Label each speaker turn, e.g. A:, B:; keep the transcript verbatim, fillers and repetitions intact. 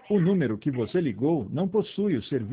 A: O número que você ligou não possui o serviço